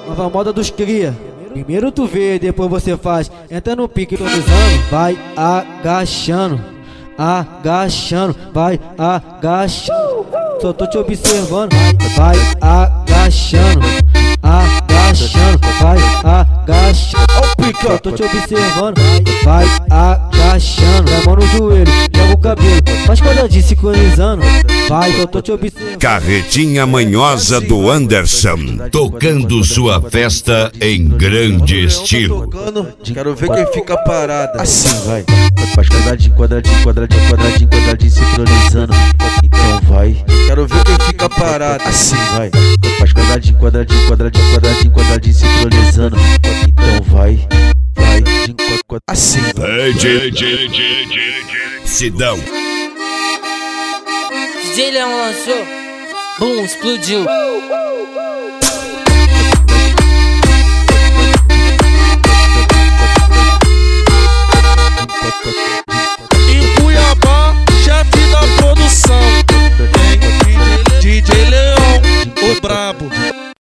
nova moda dos cria. Primeiro tu vê, depois você faz. Entra no pique improvisando, vai agachando, agachando, vai agachando. Só tô te observando, vai agachando, agachando, vai agachando. Só tô te observando, vai agachando. A mão no joelho, joga o cabelo, faz quadradinho sincronizando. Vai, só tô te observando. Carretinha manhosa do Anderson, tocando sua festa em grande estilo. Quero ver quem fica parado. Assim vai. Faz quadradinho, quadradinho, quadradinho, quadradinho, quadradinho sincronizando. Então vai. Quero ver quem fica parado. Assim vai. Faz quadradinho, quadradinho, quadradinho, quadradinho, quadradinho sincronizando. Então vai. Vai. Assim vai. Sidão. DJ Leão lançou, boom, explodiu.